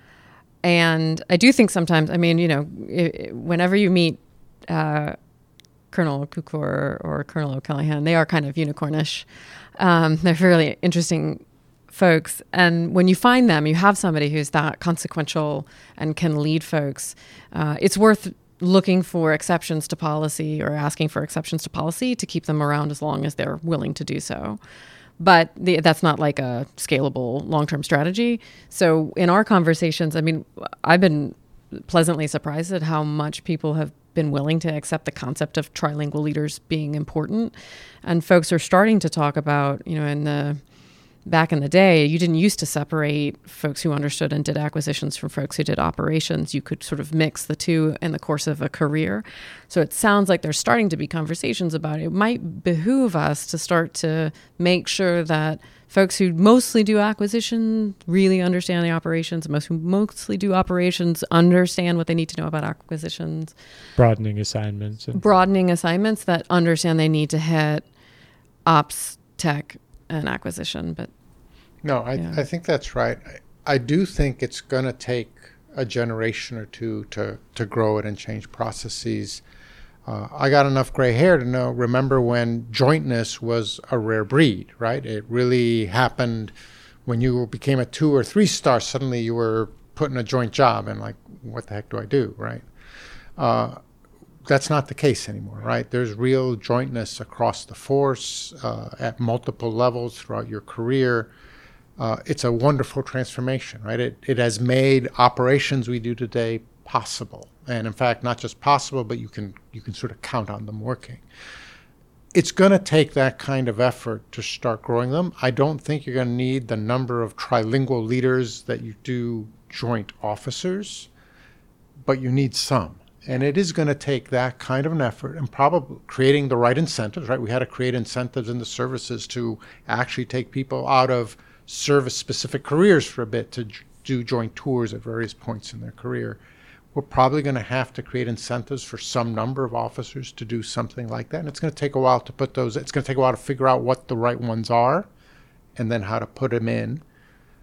and I do think sometimes, I mean, you know, it, whenever you meet uh, Colonel Kukor or Colonel O'Callaghan, they are kind of unicornish. Um, they're really interesting folks. And when you find them, you have somebody who's that consequential and can lead folks. Uh, it's worth looking for exceptions to policy or asking for exceptions to policy to keep them around as long as they're willing to do so. But the, that's not like a scalable long-term strategy. So in our conversations, I mean, I've been pleasantly surprised at how much people have been willing to accept the concept of trilingual leaders being important. And folks are starting to talk about, you know, in the back in the day, you didn't used to separate folks who understood and did acquisitions from folks who did operations. You could sort of mix the two in the course of a career. So it sounds like there's starting to be conversations about it. It might behoove us to start to make sure that folks who mostly do acquisition really understand the operations. Most who mostly do operations understand what they need to know about acquisitions. Broadening assignments. And- Broadening assignments that understand they need to hit ops, tech, and acquisition. But no, I, yeah. I think that's right. I, I do think it's going to take a generation or two to, to grow it and change processes. Uh, I got enough gray hair to know, remember when jointness was a rare breed, right? It really happened when you became a two or three star, suddenly you were put in a joint job and like, what the heck do I do, right? Uh, That's not the case anymore, right? There's real jointness across the force uh, at multiple levels throughout your career. Uh, it's a wonderful transformation, right? It it has made operations we do today possible, and in fact, not just possible, but you can you can sort of count on them working. It's going to take that kind of effort to start growing them. I don't think you're going to need the number of trilingual leaders that you do joint officers, but you need some. And it is going to take that kind of an effort and probably creating the right incentives, right? We had to create incentives in the services to actually take people out of service-specific careers for a bit to j- do joint tours at various points in their career. We're probably going to have to create incentives for some number of officers to do something like that. And it's going to take a while to put those, it's going to take a while to figure out what the right ones are and then how to put them in.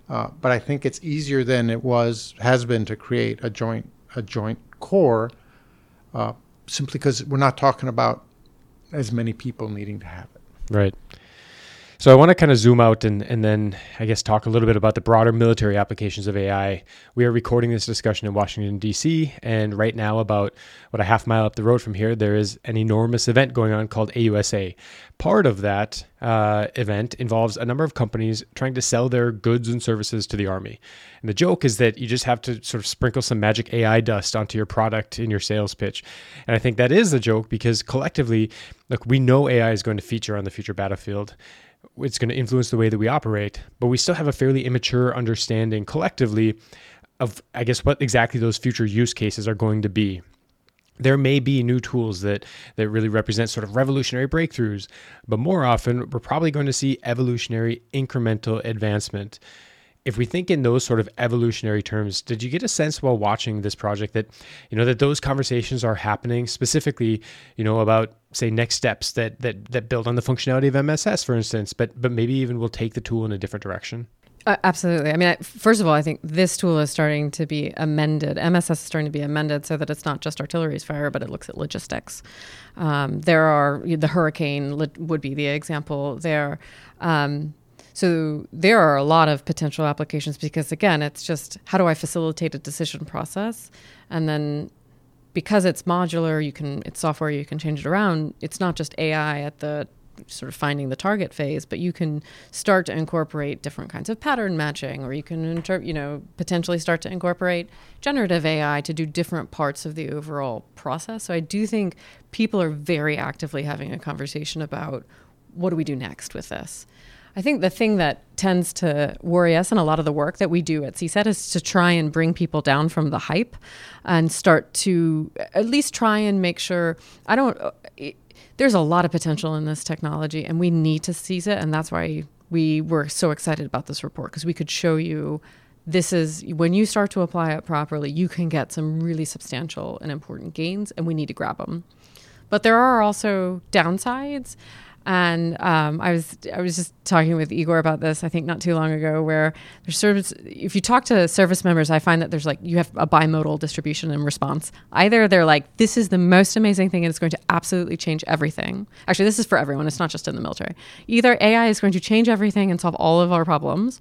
Uh, but I think it's easier than it was, has been, to create a joint, a joint core, uh, simply because we're not talking about as many people needing to have it. Right. So I want to kind of zoom out and, and then I guess talk a little bit about the broader military applications of A I. We are recording this discussion in Washington, D C, and right now, about what a half mile up the road from here, there is an enormous event going on called A U S A. Part of that uh, event involves a number of companies trying to sell their goods and services to the Army. And the joke is that you just have to sort of sprinkle some magic A I dust onto your product in your sales pitch. And I think that is the joke because collectively, look, we know A I is going to feature on the future battlefield. It's going to influence the way that we operate, but we still have a fairly immature understanding collectively of, I guess, what exactly those future use cases are going to be. There may be new tools that, that really represent sort of revolutionary breakthroughs, but more often we're probably going to see evolutionary incremental advancement. If we think in those sort of evolutionary terms, did you get a sense while watching this project that, you know, that those conversations are happening specifically, you know, about, say, next steps that that that build on the functionality of M S S, for instance, but but maybe even will take the tool in a different direction? Uh, absolutely. I mean, I, first of all, I think this tool is starting to be amended. M S S is starting to be amended so that it's not just artillery's fire, but it looks at logistics. Um, there are, the Hurricane would be the example there. Um, So there are a lot of potential applications because, again, it's just how do I facilitate a decision process? And then because it's modular, you can it's software, you can change it around. It's not just A I at the sort of finding the target phase, but you can start to incorporate different kinds of pattern matching, or you can inter- you know potentially start to incorporate generative A I to do different parts of the overall process. So I do think people are very actively having a conversation about what do we do next with this. I think the thing that tends to worry us and a lot of the work that we do at C SET is to try and bring people down from the hype and start to at least try and make sure, I don't, it, there's a lot of potential in this technology and we need to seize it. And that's why we were so excited about this report, because we could show you this is, when you start to apply it properly, you can get some really substantial and important gains, and we need to grab them. But there are also downsides. And um, I was I was just talking with Igor about this, I think not too long ago, where there's service, if you talk to service members, I find that there's like, you have a bimodal distribution in response. Either they're like, this is the most amazing thing and it's going to absolutely change everything. Actually, this is for everyone. It's not just in the military. Either A I is going to change everything and solve all of our problems,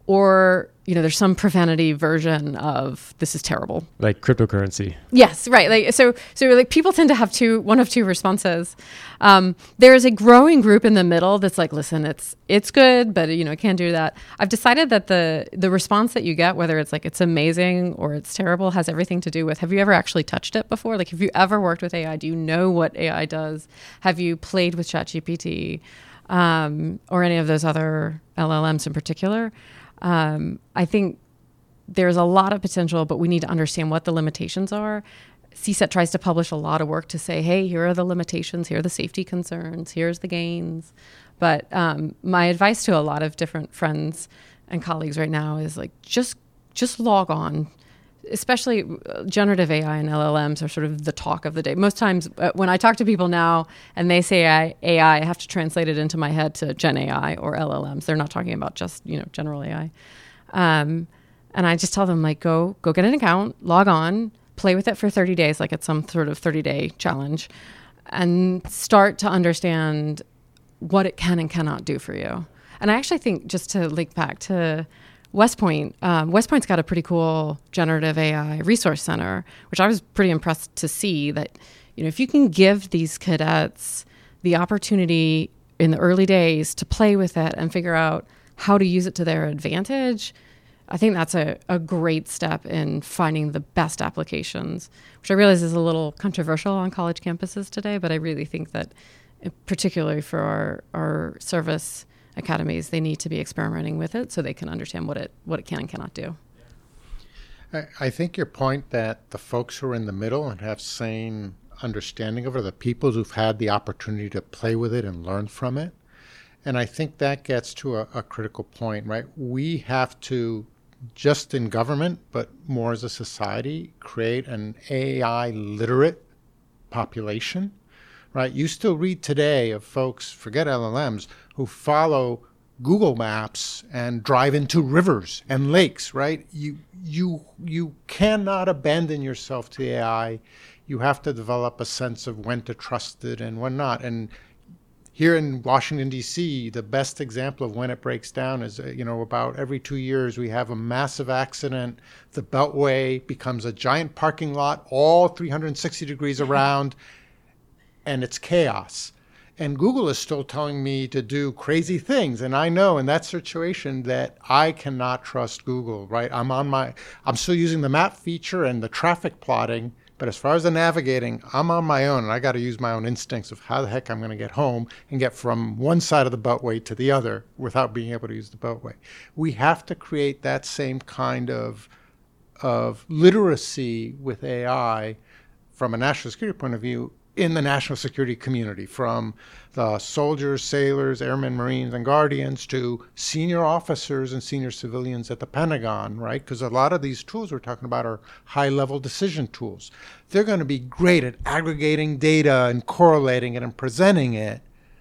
or, you know, there's some profanity version of this is terrible. Like cryptocurrency. Yes, right. Like so, so like people tend to have two, one of two responses. Um, there is a growing group in the middle that's like, listen, it's it's good, but you know, it can't do that. I've decided that the the response that you get, whether it's like it's amazing or it's terrible, has everything to do with, have you ever actually touched it before? Like, have you ever worked with A I? Do you know what A I does? Have you played with ChatGPT um, or any of those other L L Ms in particular? Um, I think there's a lot of potential, but we need to understand what the limitations are. C SET tries to publish a lot of work to say, hey, here are the limitations, here are the safety concerns, here's the gains. But um, my advice to a lot of different friends and colleagues right now is like, just just log on. Especially generative A I and L L Ms are sort of the talk of the day. Most times uh, when I talk to people now and they say I, A I, I have to translate it into my head to Gen A I or L L Ms. They're not talking about just, you know, general A I. Um, and I just tell them, like, go go get an account, log on, play with it for thirty days, like it's some sort of thirty-day challenge, and start to understand what it can and cannot do for you. And I actually think, just to link back to West Point, um, West Point's got a pretty cool generative A I resource center, which I was pretty impressed to see that, you know, if you can give these cadets the opportunity in the early days to play with it and figure out how to use it to their advantage, I think that's a, a great step in finding the best applications, which I realize is a little controversial on college campuses today, but I really think that particularly for our, our service academies, they need to be experimenting with it so they can understand what it what it can and cannot do. I, I think your point that the folks who are in the middle and have sane understanding of it are the people who've had the opportunity to play with it and learn from it. And I think that gets to a, a critical point, right? We have to, just in government, but more as a society, create an A I literate population, right? You still read today of folks, forget L L Ms, who follow Google Maps and drive into rivers and lakes, right? You you you cannot abandon yourself to the A I. You have to develop a sense of when to trust it and when not. And here in Washington, D C, the best example of when it breaks down is, you know, about every two years we have a massive accident. The Beltway becomes a giant parking lot, all three hundred sixty degrees around, and it's chaos. And Google is still telling me to do crazy things. And I know in that situation that I cannot trust Google, right? I'm on my, I'm still using the map feature and the traffic plotting. But as far as the navigating, I'm on my own, and I got to use my own instincts of how the heck I'm going to get home and get from one side of the Beltway to the other without being able to use the Beltway. We have to create that same kind of, of literacy with A I from a national security point of view in the national security community, from the soldiers, sailors, airmen, Marines, and Guardians to senior officers and senior civilians at the Pentagon, right? Because a lot of these tools we're talking about are high-level decision tools. They're going to be great at aggregating data and correlating it and presenting it.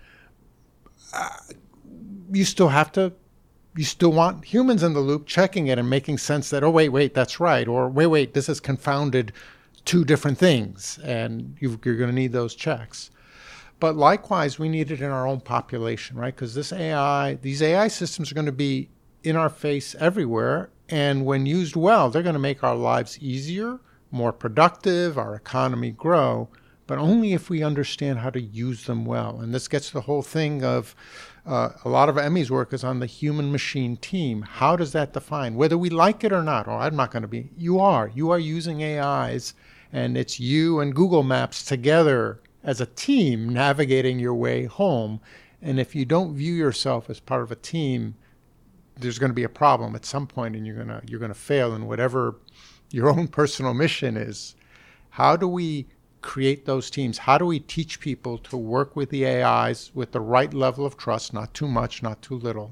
Uh, you still have to, you still want humans in the loop checking it and making sense that, oh, wait, wait, that's right. Or, wait, wait, this is confounded two different things, and you've, you're going to need those checks. But likewise, we need it in our own population, right? Because this A I, these A I systems are going to be in our face everywhere, and when used well, they're going to make our lives easier, more productive, our economy grow, but only if we understand how to use them well. And this gets to the whole thing of uh, a lot of Emmy's work is on the human-machine team. How does that define? Whether we like it or not, or I'm not going to be, you are. You are using A Is, and it's you and Google Maps together as a team navigating your way home. And if you don't view yourself as part of a team, there's going to be a problem at some point, and you're going to you're going to fail in whatever your own personal mission is. How do we create those teams? How do we teach people to work with the A Is with the right level of trust, not too much, not too little?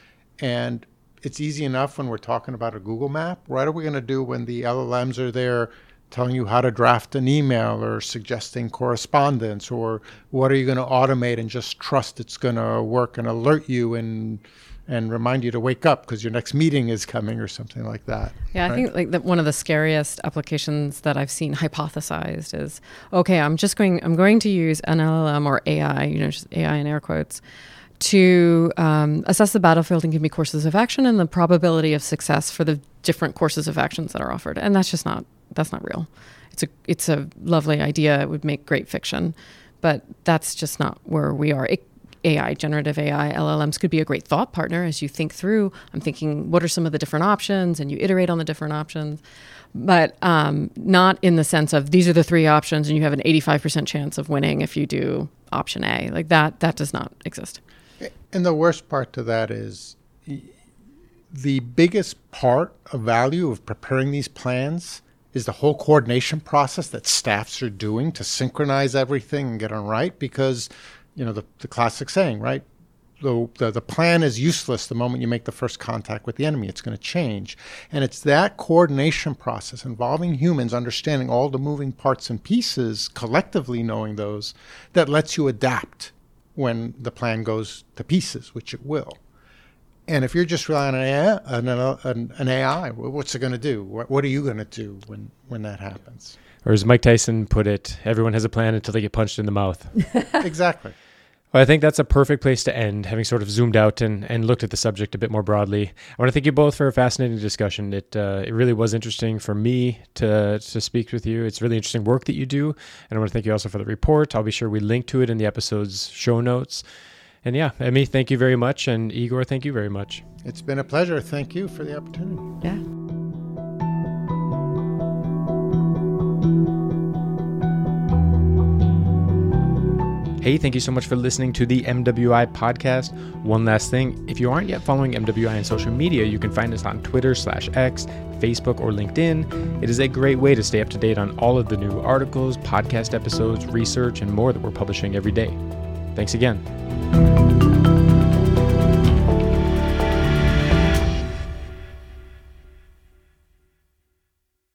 And it's easy enough when we're talking about a Google map. What are we going to do when the L L Ms are there telling you how to draft an email or suggesting correspondence? Or what are you going to automate and just trust it's going to work and alert you and and remind you to wake up because your next meeting is coming or something like that? Yeah, right? I think like that one of the scariest applications that I've seen hypothesized is, okay, I'm just going, I'm going to use an L L M or A I, you know, just A I in air quotes, to um, assess the battlefield and give me courses of action and the probability of success for the different courses of actions that are offered. And that's just not, that's not real. It's a, it's a lovely idea. It would make great fiction, but that's just not where we are. It, A I, generative A I, L L Ms could be a great thought partner as you think through. I'm thinking, what are some of the different options? And you iterate on the different options, but um, not in the sense of these are the three options and you have an eighty-five percent chance of winning if you do option A. Like that, that does not exist. And the worst part to that is the biggest part of value of preparing these plans is the whole coordination process that staffs are doing to synchronize everything and get it right. Because, you know, the, the classic saying, right? The, the, the plan is useless the moment you make the first contact with the enemy. It's going to change. And it's that coordination process involving humans understanding all the moving parts and pieces, collectively knowing those, that lets you adapt when the plan goes to pieces, which it will. And if you're just relying on an A I, an, an A I, what's it going to do? What, what are you going to do when, when that happens? Or as Mike Tyson put it, everyone has a plan until they get punched in the mouth. Exactly. Well, I think that's a perfect place to end, having sort of zoomed out and, and looked at the subject a bit more broadly. I want to thank you both for a fascinating discussion. It uh, it really was interesting for me to to speak with you. It's really interesting work that you do. And I want to thank you also for the report. I'll be sure we link to it in the episode's show notes. And yeah, Emmy, thank you very much. And Igor, thank you very much. It's been a pleasure. Thank you for the opportunity. Yeah. Hey, thank you so much for listening to the M W I podcast. One last thing, if you aren't yet following M W I on social media, you can find us on Twitter slash X, Facebook, or LinkedIn. It is a great way to stay up to date on all of the new articles, podcast episodes, research, and more that we're publishing every day. Thanks again.